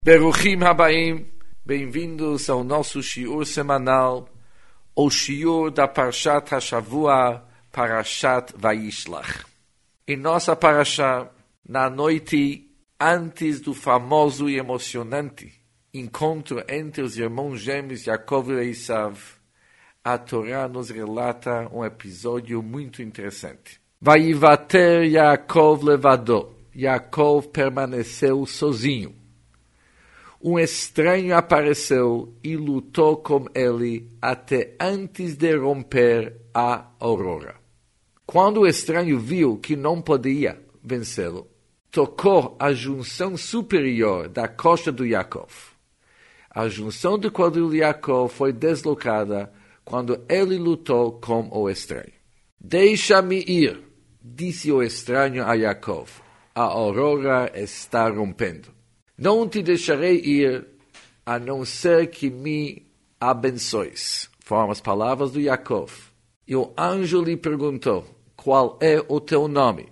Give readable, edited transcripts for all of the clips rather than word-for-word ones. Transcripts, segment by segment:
Beruchim Habaim, bem-vindos ao nosso shiur semanal, o shiur da Parshat HaShavua, Parashat Vayishlach. Em nossa Parashá, na noite antes do famoso e emocionante encontro entre os irmãos gêmeos Yaakov e Esav, a Torá nos relata um episódio muito interessante. Vayivater Yaakov levado, Yaakov permaneceu sozinho. Um estranho apareceu e lutou com ele até antes de romper a aurora. Quando o estranho viu que não podia vencê-lo, tocou a junção superior da coxa do Yaakov. A junção do quadril de Yaakov foi deslocada quando ele lutou com o estranho. Deixa-me ir, disse o estranho a Yaakov. A aurora está rompendo. Não te deixarei ir, a não ser que me abençoes. Foram as palavras do Yaakov. E o anjo lhe perguntou, qual é o teu nome?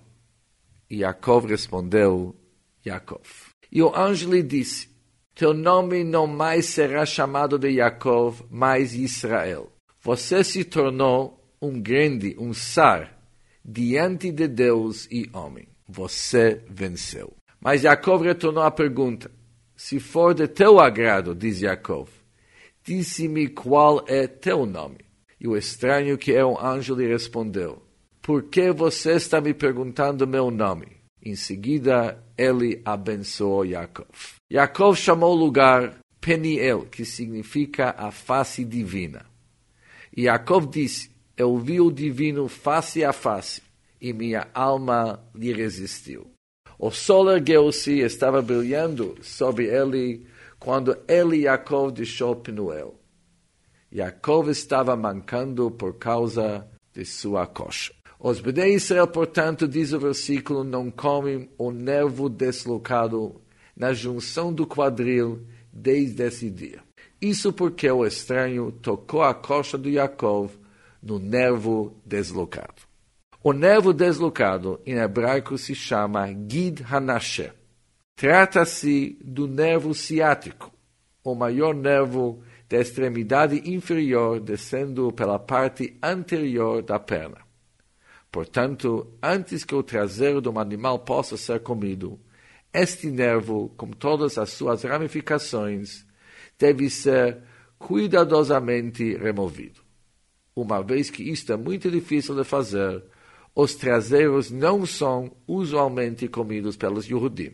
E Yaakov respondeu, Yaakov. E o anjo lhe disse, teu nome não mais será chamado de Yaakov, mas Israel. Você se tornou um sar, diante de Deus e homem. Você venceu. Mas Yaakov retornou à pergunta. Se for de teu agrado, diz Yaakov, disse-me qual é teu nome. E o estranho que é um anjo lhe respondeu, por que você está me perguntando meu nome? Em seguida, ele abençoou Yaakov. Yaakov chamou o lugar Peniel, que significa a face divina. E Yaakov disse, eu vi o divino face a face, e minha alma lhe resistiu. O sol ergueu-se e estava brilhando sobre ele quando ele e Yaakov deixou Penuel. Yaakov estava mancando por causa de sua coxa. Os Bnei Israel, portanto, diz o versículo, não comem o nervo deslocado na junção do quadril desde esse dia. Isso porque o estranho tocou a coxa do Yaakov no nervo deslocado. O nervo deslocado, em hebraico, se chama Gid Hanashe. Trata-se do nervo ciático, o maior nervo da extremidade inferior descendo pela parte anterior da perna. Portanto, antes que o traseiro de um animal possa ser comido, este nervo, com todas as suas ramificações, deve ser cuidadosamente removido. Uma vez que isto é muito difícil de fazer, os traseiros não são usualmente comidos pelos Yehudim.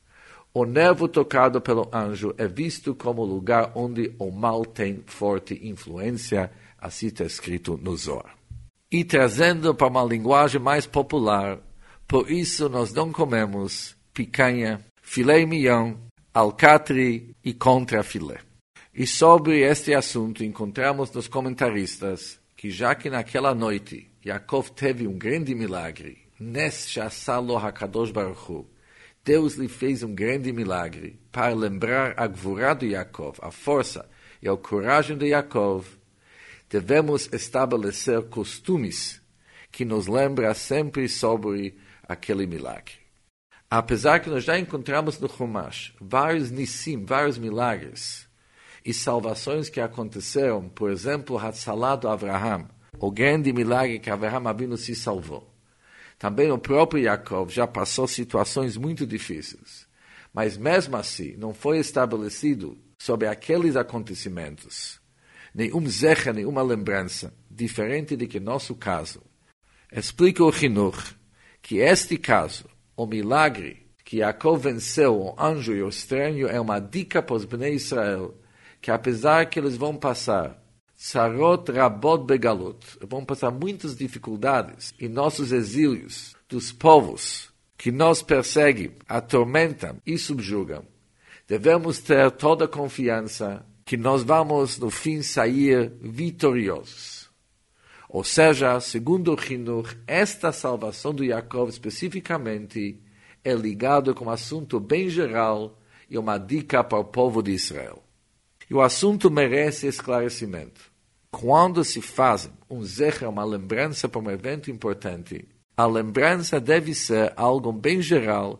O nervo tocado pelo anjo é visto como lugar onde o mal tem forte influência, assim está escrito no Zohar. E trazendo para uma linguagem mais popular, por isso nós não comemos picanha, filé mignon, alcatre e contrafilé. E sobre este assunto encontramos nos comentaristas que já que naquela noite Yaakov teve um grande milagre, Nes Shasalo HaKadosh Baruch Hu, Deus lhe fez um grande milagre para lembrar a gvurá de Yaakov, a força e a coragem de Yaakov. Devemos estabelecer costumes que nos lembram sempre sobre aquele milagre. Apesar que nós já encontramos no Chumash vários nissim, vários milagres e salvações que aconteceram, por exemplo, Hatzalah do Avraham, o grande milagre que Avraham Avinu se salvou. Também o próprio Yaakov já passou situações muito difíceis. Mas mesmo assim, não foi estabelecido sobre aqueles acontecimentos nenhum zecher, nenhuma lembrança, diferente de que nosso caso. Explica o Chinuch que este caso, o milagre que Yaakov venceu o anjo e o estranho, é uma dica para os Bnei Israel, que apesar que eles vão passar Sarot Rabot Begalut, vão passar muitas dificuldades em nossos exílios dos povos que nos perseguem, atormentam e subjugam. Devemos ter toda a confiança que nós vamos, no fim, sair vitoriosos. Ou seja, segundo o Chinuch, esta salvação do Yaakov especificamente é ligada com um assunto bem geral e uma dica para o povo de Israel. E o assunto merece esclarecimento. Quando se faz um zecher, uma lembrança para um evento importante, a lembrança deve ser algo bem geral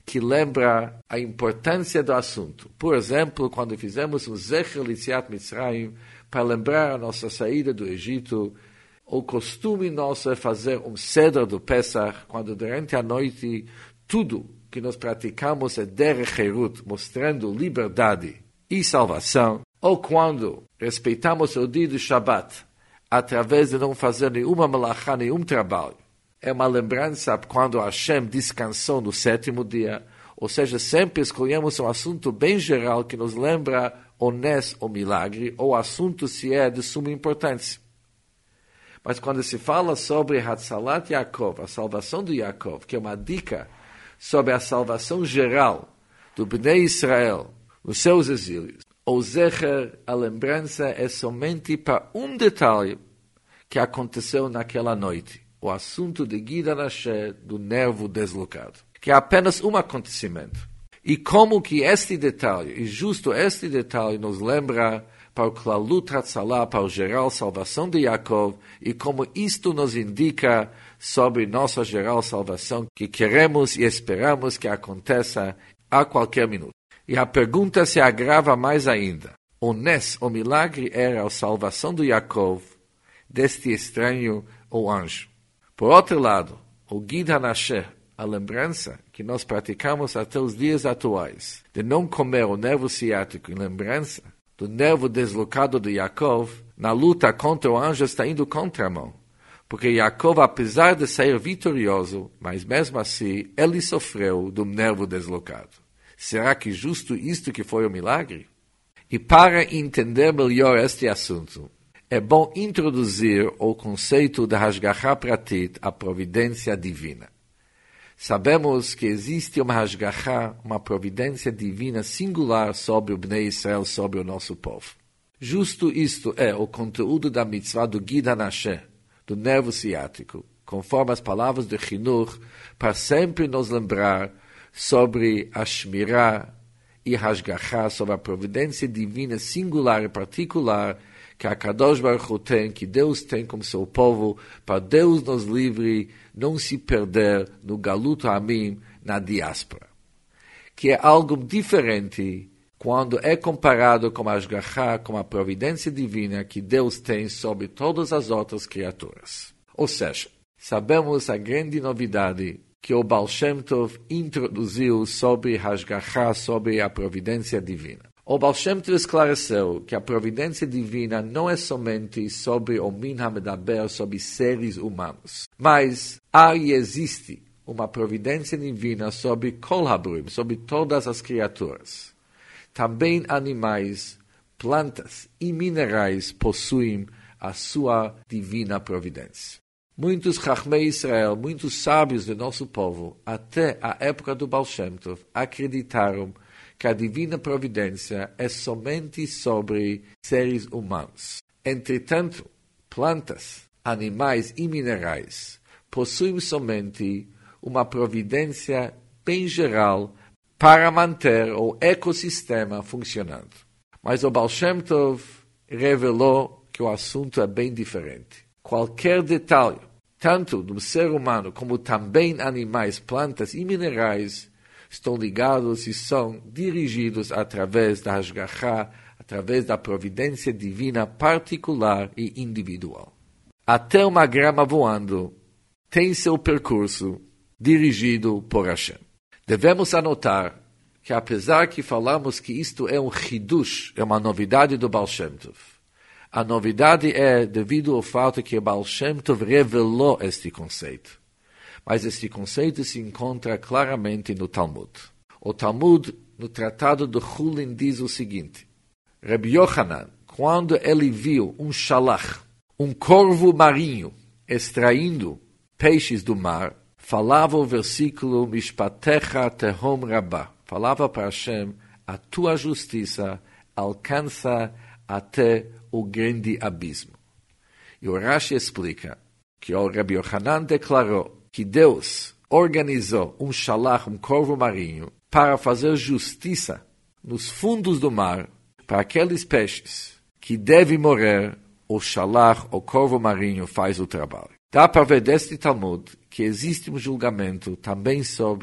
que lembra a importância do assunto. Por exemplo, quando fizemos um Zecher Litziat Mitzrayim, para lembrar a nossa saída do Egito, o costume nosso é fazer um Seder do Pesach, quando durante a noite tudo que nós praticamos é Derech Herut, mostrando liberdade e salvação, ou quando respeitamos o dia do Shabbat, através de não fazer nenhuma melachá, nenhum trabalho. É uma lembrança quando Hashem descansou no sétimo dia, ou seja, sempre escolhemos um assunto bem geral que nos lembra o Nes, o milagre, ou assunto se é de suma importância. Mas quando se fala sobre Hatzalat Yaakov, a salvação de Yaakov, que é uma dica sobre a salvação geral do Bnei Israel nos seus exílios, o Zecher, a lembrança, é somente para um detalhe que aconteceu naquela noite, o assunto de Gid HaNasher, do nervo deslocado, que é apenas um acontecimento. E como que este detalhe, e justo este detalhe, nos lembra para o Klalut Hatzalah, para o geral salvação de Yaakov, e como isto nos indica sobre nossa geral salvação, que queremos e esperamos que aconteça a qualquer minuto. E a pergunta se agrava mais ainda. O Nes, o milagre, era a salvação de Yaakov, deste estranho ou anjo. Por outro lado, o Gid HaNasher, a lembrança que nós praticamos até os dias atuais, de não comer o nervo ciático em lembrança do nervo deslocado de Yaakov, na luta contra o anjo está indo contramão. Porque Yaakov, apesar de sair vitorioso, mas mesmo assim, ele sofreu do nervo deslocado. Será que justo isto que foi o milagre? E para entender melhor este assunto, é bom introduzir o conceito da Hashgacha Pratit, a providência divina. Sabemos que existe uma Hashgacha, uma providência divina singular sobre o Bnei Israel, sobre o nosso povo. Justo isto é o conteúdo da mitzvah do Gid HaNasher, do nervo ciático, conforme as palavras de Chinuch, para sempre nos lembrar sobre a Shmirah e Hashgacha, sobre a providência divina singular e particular que a Kadosh Baruch Hu tem, que Deus tem como seu povo, para Deus nos livre, não se perder no Galut Hamim, na diáspora. Que é algo diferente quando é comparado com a Hashgacha, com a providência divina que Deus tem sobre todas as outras criaturas. Ou seja, sabemos a grande novidade que o Baal Shem Tov introduziu sobre Hashgacha, sobre a providência divina. O Baal Shem Tov esclareceu que a providência divina não é somente sobre o Min HaMedaber, sobre seres humanos, mas há e existe uma providência divina sobre Kol HaBruim, sobre todas as criaturas. Também animais, plantas e minerais possuem a sua divina providência. Muitos Chachmei Israel, muitos sábios do nosso povo, até a época do Baal Shem Tov, acreditaram que a divina providência é somente sobre seres humanos. Entretanto, plantas, animais e minerais possuem somente uma providência bem geral para manter o ecossistema funcionando. Mas o Baal Shem Tov revelou que o assunto é bem diferente. Qualquer detalhe, tanto do ser humano como também animais, plantas e minerais, estão ligados e são dirigidos através da Hashgacha, através da providência divina particular e individual. Até uma grama voando tem seu percurso dirigido por Hashem. Devemos anotar que apesar que falamos que isto é um chidush, é uma novidade do Baal Shem Tov, a novidade é devido ao fato que o Baal Shem Tov revelou este conceito. Mas este conceito se encontra claramente no Talmud. O Talmud, no Tratado de Hulin, diz o seguinte: Rabbi Yochanan, quando ele viu um shalach, um corvo marinho, extraindo peixes do mar, falava o versículo Mishpatecha Tehom Rabbah. Falava para Hashem, a tua justiça alcança até o grande abismo. E o Rashi explica que o Rabbi Yochanan declarou que Deus organizou um shalach, um corvo marinho, para fazer justiça nos fundos do mar para aqueles peixes que devem morrer. O shalach, o corvo marinho, faz o trabalho. Dá para ver deste Talmud que existe um julgamento também sobre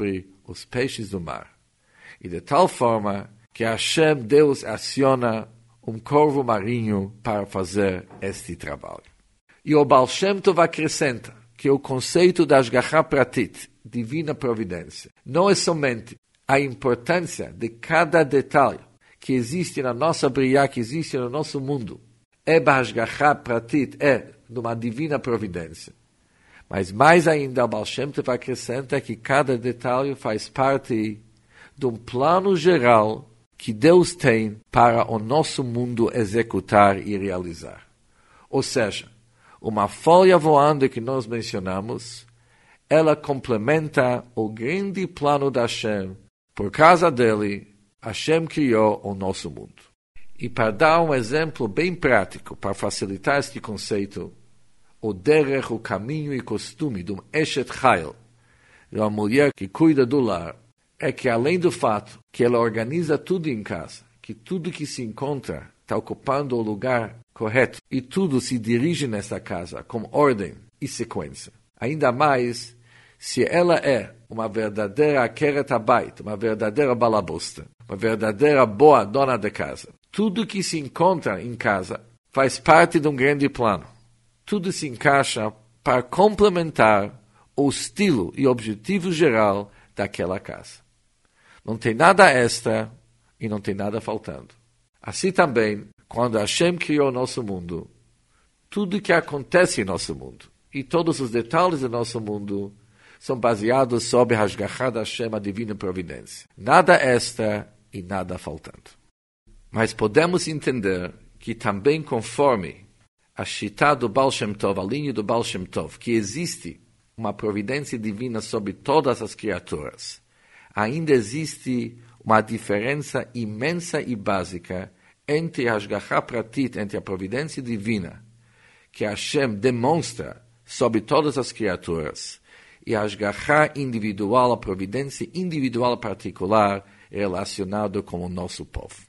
os peixes do mar. E de tal forma que Hashem, Deus, aciona corvo marinho para fazer este trabalho. E o Baal Shem Tov acrescenta que o conceito da Ashgacha Pratit, divina providência, não é somente a importância de cada detalhe que existe na nossa Briá, que existe no nosso mundo, é Ashgacha Pratit, é de uma divina providência. Mas mais ainda, o Baal Shem Tov acrescenta que cada detalhe faz parte de um plano geral que Deus tem para o nosso mundo executar e realizar. Ou seja, uma folha voando que nós mencionamos, ela complementa o grande plano da Hashem. Por causa dele, Hashem criou o nosso mundo. E para dar um exemplo bem prático, para facilitar este conceito, o derech, o caminho e costume de um Eshet Chayil, de uma mulher que cuida do lar, é que além do fato que ela organiza tudo em casa, que tudo que se encontra está ocupando o lugar correto e tudo se dirige nessa casa com ordem e sequência. Ainda mais se ela é uma verdadeira Akeret Habayit, uma verdadeira balabosta, uma verdadeira boa dona de casa. Tudo que se encontra em casa faz parte de um grande plano. Tudo se encaixa para complementar o estilo e objetivo geral daquela casa. Não tem nada extra e não tem nada faltando. Assim também, quando Hashem criou o nosso mundo, tudo que acontece em nosso mundo e todos os detalhes do nosso mundo são baseados sobre a Hashgacha da Hashem, a divina providência. Nada extra e nada faltando. Mas podemos entender que também conforme a Shita do Baal Shem Tov, a linha do Baal Shem Tov, que existe uma providência divina sobre todas as criaturas, ainda existe uma diferença imensa e básica entre a Hashgacha Pratit, entre a providência divina, que Hashem demonstra sobre todas as criaturas, e a Hashgacha individual, a providência individual particular relacionada com o nosso povo.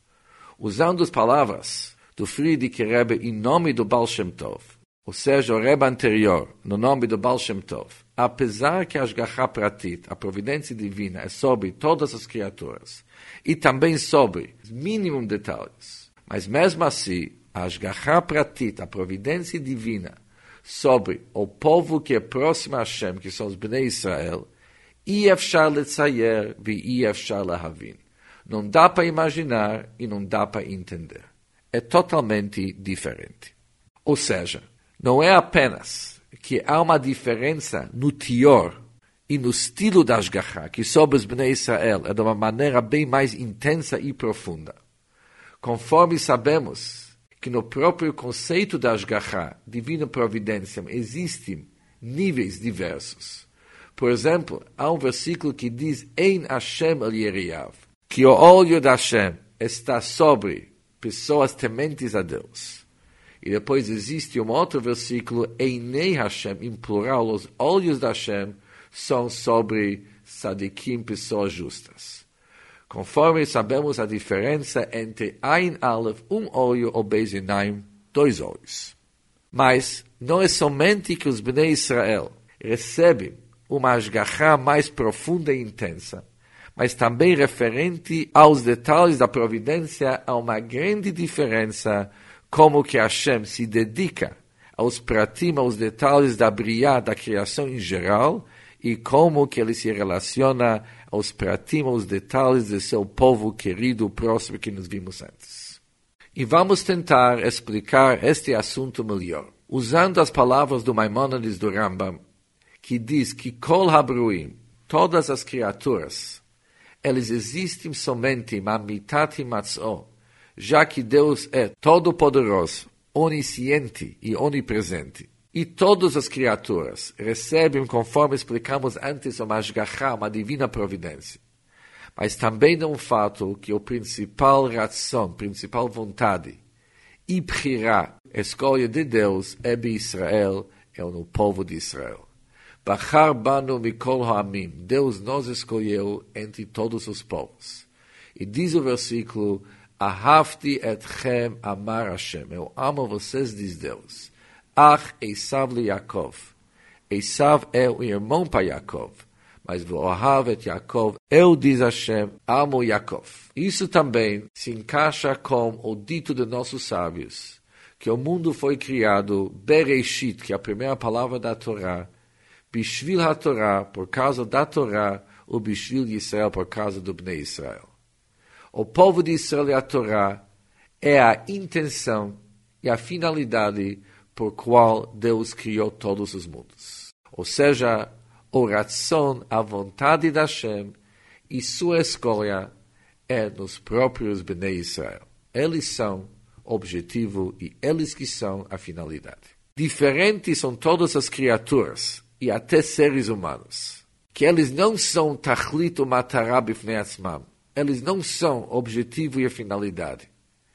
Usando as palavras do Frierdiker Rebbe em nome do Baal Shem Tov, ou seja, o Rebbe anterior, no nome do Baal Shem Tov, apesar que a Hashgacha Pratit, a providência divina, é sobre todas as criaturas, e também sobre os mínimos detalhes, mas mesmo assim, a Hashgacha Pratit, a providência divina, sobre o povo que é próximo a Hashem, que são os Bnei Israel, Efshar letzayer e Efshar lehavin. Não dá para imaginar e não dá para entender. É totalmente diferente. Ou seja, não é apenas que há uma diferença no teor e no estilo da Hashgacha, que sobre os Bnei Israel é de uma maneira bem mais intensa e profunda. Conforme sabemos que no próprio conceito da Hashgacha, divina providência, existem níveis diversos. Por exemplo, há um versículo que diz Ein Hashem el Yeriav, que o olho da Hashem está sobre pessoas tementes a Deus. E depois existe um outro versículo, Einei Hashem, em plural, os olhos da Hashem são sobre Sadikim, pessoas justas. Conforme sabemos a diferença entre Ein Aleph, um olho, ou Beis Einaim, dois olhos. Mas não é somente que os Bnei Israel recebem uma Hashgacha mais profunda e intensa, mas também referente aos detalhes da providência, há uma grande diferença como que Hashem se dedica aos pratim, aos detalhes da Briá, da criação em geral, e como que ele se relaciona aos pratim, aos detalhes de seu povo querido, próximo, que nos vimos antes. E vamos tentar explicar este assunto melhor, usando as palavras do Maimônides do Rambam, que diz que Kol Habruim, todas as criaturas, eles existem somente Mamitat Himatzó, já que Deus é todo-poderoso, onisciente e onipresente. E todas as criaturas recebem, conforme explicamos antes, uma Hashgacha, uma divina providência. Mas também é um fato que o principal razão, principal vontade, e Bchirá, escolha de Deus, é de Israel, é no povo de Israel. Bachar banu mikol ha'amim, Deus nos escolheu entre todos os povos. E diz o versículo, Ahavti etchem amar Hashem, eu amo vocês, diz Deus. Ach Esav li Yaakov, Esav é o irmão para Yaakov, mas Voahav et Yaakov, eu, diz Hashem, amo Yaakov. Isso também se encaixa com o dito de nossos sábios, que o mundo foi criado, Bereshit, que é a primeira palavra da Torá, Bishvil HaTorá, por causa da Torá, ou Bishvil Yisrael, por causa do Bnei Israel. O povo de Israel e a Torá é a intenção e a finalidade por qual Deus criou todos os mundos. Ou seja, o ratzon, a vontade de Hashem e sua escolha é nos próprios Bnei Israel. Eles são o objetivo e eles que são a finalidade. Diferentes são todas as criaturas e até seres humanos, que eles não são tachlit ou matará bifnei atzmam. Eles não são o objetivo e a finalidade.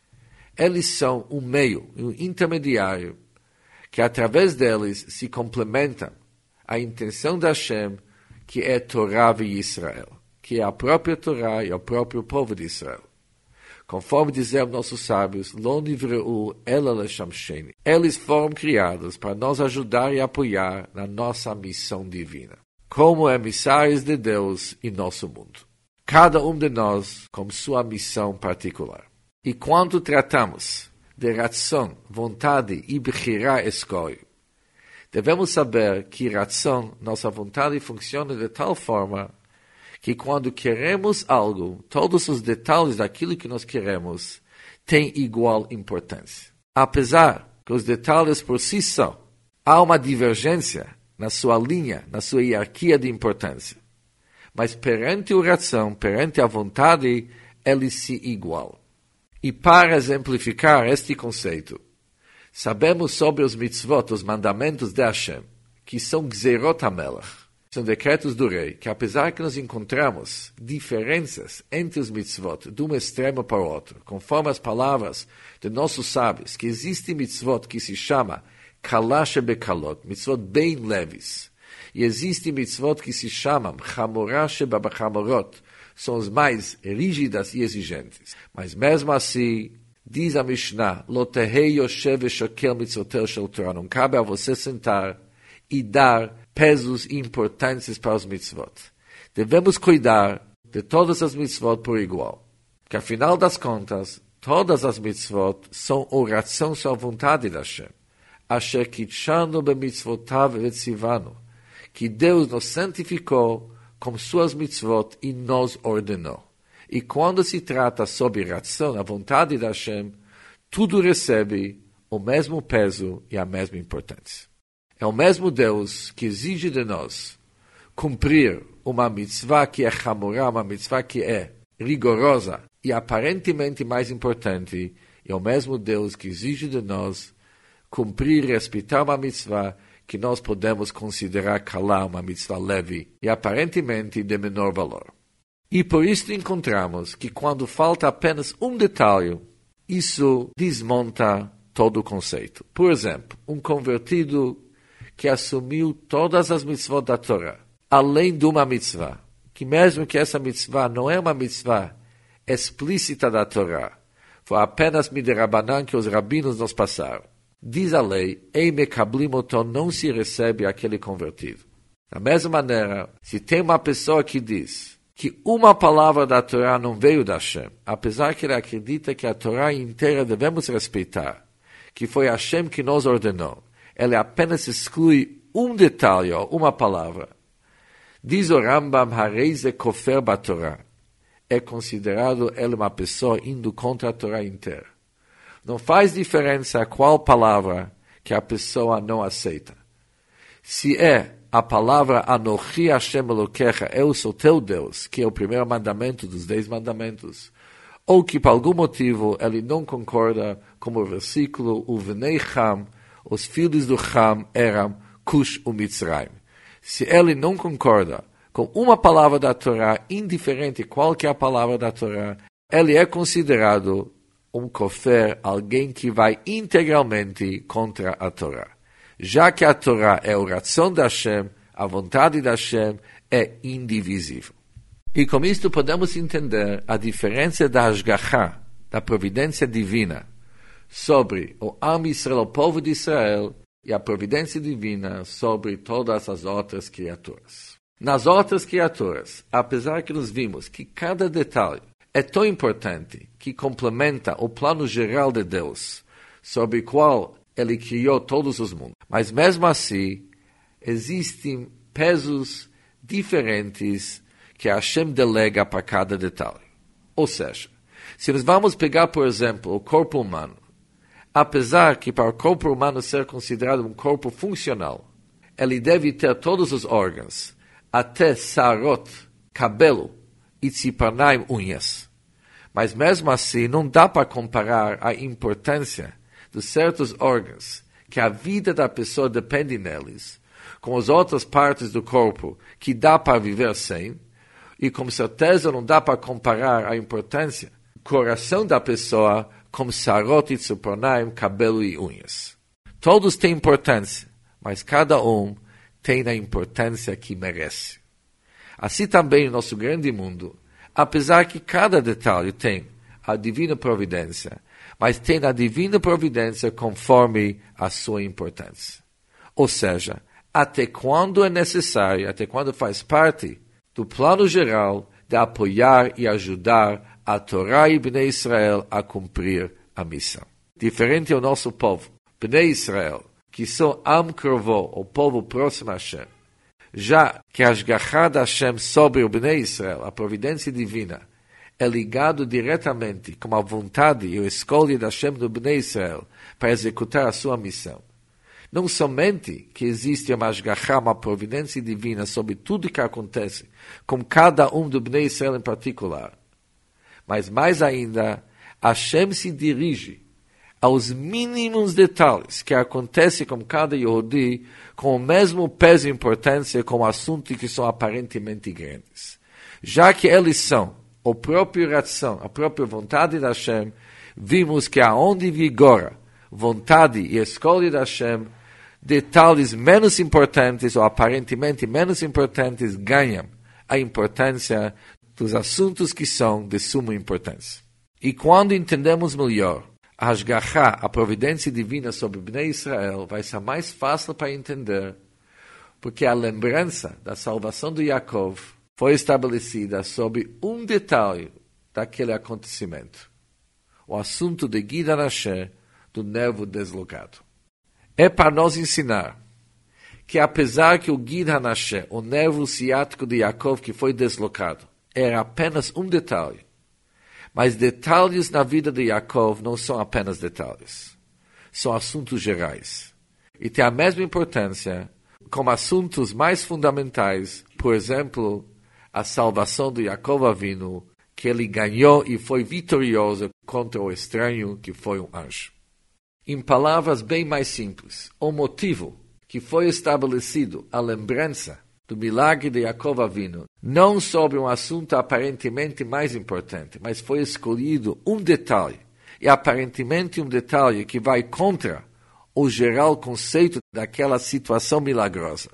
Eles são um meio, um intermediário, que através deles se complementa a intenção de Hashem, que é Torá e Israel, que é a própria Torá e o próprio povo de Israel. Conforme dizem nossos sábios, Lo nivreu ela leshamsheni. Eles foram criados para nos ajudar e apoiar na nossa missão divina, como emissários de Deus em nosso mundo. Cada um de nós com sua missão particular. E quando tratamos de ratzon, vontade e bechirá escolha, devemos saber que ratzon, nossa vontade, funciona de tal forma que quando queremos algo, todos os detalhes daquilo que nós queremos têm igual importância. Apesar que os detalhes por si só, há uma divergência na sua linha, na sua hierarquia de importância. Mas perante o ratzon, perante a vontade, eles se igualam. E para exemplificar este conceito, sabemos sobre os mitzvot, os mandamentos de Hashem, que são Gzerot HaMelech, são decretos do rei, que apesar que nós encontramos diferenças entre os mitzvot de um extremo para o outro, conforme as palavras de nossos sábios, que existe mitzvot que se chama Kalash Bekalot, mitzvot bem leves, e existe mitzvot que se chamam Chamorash Babachamorot, são as mais rígidas e exigentes. Mas mesmo assim, diz a Mishnah, Lo tehei yoshev veshokel mitzvotel shel Torah, não cabe a você sentar e dar pesos e importâncias para os mitzvot. Devemos cuidar de todas as mitzvot por igual, que afinal das contas, todas as mitzvot são oração, são a vontade de Hashem. Asher kitshanu bemitzvotav vetzivanu, que Deus nos santificou com suas mitzvot e nos ordenou. E quando se trata sobre ratzon, a vontade de Hashem, tudo recebe o mesmo peso e a mesma importância. É o mesmo Deus que exige de nós cumprir uma mitzvah que é chamorá, uma mitzvah que é rigorosa e aparentemente mais importante, é o mesmo Deus que exige de nós cumprir e respeitar uma mitzvah que nós podemos considerar calá, uma mitzvah leve e aparentemente de menor valor. E por isso encontramos que quando falta apenas um detalhe, isso desmonta todo o conceito. Por exemplo, um convertido que assumiu todas as mitzvot da Torá, além de uma mitzvah, que mesmo que essa mitzvah não é uma mitzvah explícita da Torá, foi apenas midirabanan que os rabinos nos passaram. Diz a lei, Ei mekablim não se recebe aquele convertido. Da mesma maneira, se tem uma pessoa que diz que uma palavra da Torá não veio da Hashem, apesar que ele acredita que a Torá inteira devemos respeitar, que foi Hashem que nos ordenou, ele apenas exclui um detalhe ou uma palavra. Diz o Rambam, Hareize kofer batorá, é considerado ele uma pessoa indo contra a Torá inteira. Não faz diferença qual palavra que a pessoa não aceita. Se é a palavra Anochi Hashem Elokecha, eu sou teu Deus, que é o primeiro mandamento dos 10 mandamentos, ou que por algum motivo ele não concorda com o versículo Uvenei Ham, os filhos do Ham eram Cush e Mitzrayim. Se ele não concorda com uma palavra da Torá, indiferente qual que é a palavra da Torá, ele é considerado um kofer, alguém que vai integralmente contra a Torá. Já que a Torá é o ratzon de Hashem, a vontade de Hashem é indivisível. E com isto podemos entender a diferença da Hashgacha, da providência divina, sobre o Am Yisrael, o povo de Israel, e a providência divina sobre todas as outras criaturas. Nas outras criaturas, apesar que nós vimos que cada detalhe é tão importante que complementa o plano geral de Deus, sobre o qual Ele criou todos os mundos, mas mesmo assim, existem pesos diferentes que Hashem delega para cada detalhe. Ou seja, se nós vamos pegar, por exemplo, o corpo humano, apesar que para o corpo humano ser considerado um corpo funcional, ele deve ter todos os órgãos, até sarot, cabelo e tziparnaim, unhas. Mas mesmo assim, não dá para comparar a importância de certos órgãos, que a vida da pessoa depende neles, com as outras partes do corpo que dá para viver sem, e com certeza não dá para comparar a importância do coração da pessoa com sarot e tziparnaim, cabelo e unhas. Todos têm importância, mas cada um tem a importância que merece. Assim também no nosso grande mundo, apesar que cada detalhe tem a divina providência, mas tem a divina providência conforme a sua importância. Ou seja, até quando é necessário, até quando faz parte do plano geral de apoiar e ajudar a Torá e Bnei Israel a cumprir a missão. Diferente ao nosso povo, Bnei Israel, que são Am Krovó, o povo próximo a Hashem, já que a Ashgachá de Hashem sobre o Bnei Israel, a providência divina, é ligado diretamente com a vontade e a escolha de Hashem do Bnei Israel para executar a sua missão. Não somente que existe uma Ashgachá, uma providência divina sobre tudo que acontece, com cada um do Bnei Israel em particular, mas mais ainda, Hashem se dirige aos mínimos detalhes que acontecem com cada Yehudi, com o mesmo peso e importância como assuntos que são aparentemente grandes. Já que eles são a própria ração, a própria vontade de Hashem, vimos que aonde vigora vontade e escolha de Hashem, detalhes menos importantes ou aparentemente menos importantes ganham a importância dos assuntos que são de suma importância. E quando entendemos melhor a Ashgachá, a providência divina sobre Bnei Israel, vai ser mais fácil para entender, porque a lembrança da salvação de Yaakov foi estabelecida sobre um detalhe daquele acontecimento, o assunto de Gid HaNasheh, do nervo deslocado. É para nos ensinar que apesar que o Gid HaNasheh, o nervo ciático de Yaakov que foi deslocado, era apenas um detalhe, mas detalhes na vida de Yaakov não são apenas detalhes. São assuntos gerais. E têm a mesma importância como assuntos mais fundamentais, por exemplo, a salvação de Yaakov Avinu, que ele ganhou e foi vitorioso contra o estranho que foi um anjo. Em palavras bem mais simples, o motivo que foi estabelecido a lembrança do milagre de Yaakov Avinu, não sobre um assunto aparentemente mais importante, mas foi escolhido um detalhe, e aparentemente um detalhe que vai contra o geral conceito daquela situação milagrosa.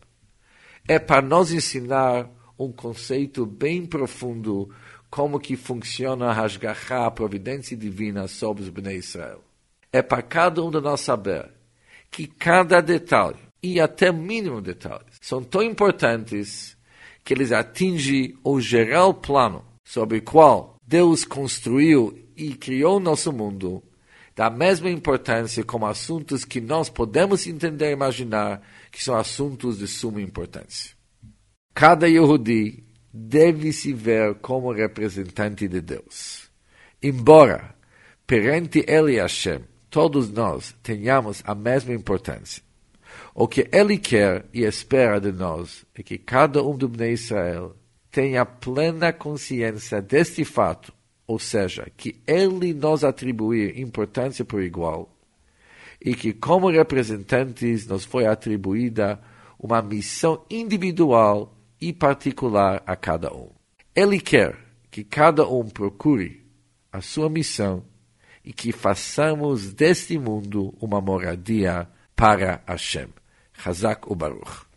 É para nos ensinar um conceito bem profundo como que funciona a Ashgachá, a providência divina sobre os Bnei Israel. É para cada um de nós saber que cada detalhe, e até mínimo detalhes, são tão importantes que eles atingem o geral plano sobre o qual Deus construiu e criou nosso mundo, da mesma importância como assuntos que nós podemos entender e imaginar que são assuntos de suma importância. Cada Yehudi deve se ver como representante de Deus. Embora, perante Ele e Hashem, todos nós tenhamos a mesma importância. O que Ele quer e espera de nós é que cada um do Bnei Israel tenha plena consciência deste fato, ou seja, que Ele nos atribuir importância por igual, e que como representantes nos foi atribuída uma missão individual e particular a cada um. Ele quer que cada um procure a sua missão e que façamos deste mundo uma moradia para Hashem. Chazak u'Baruch.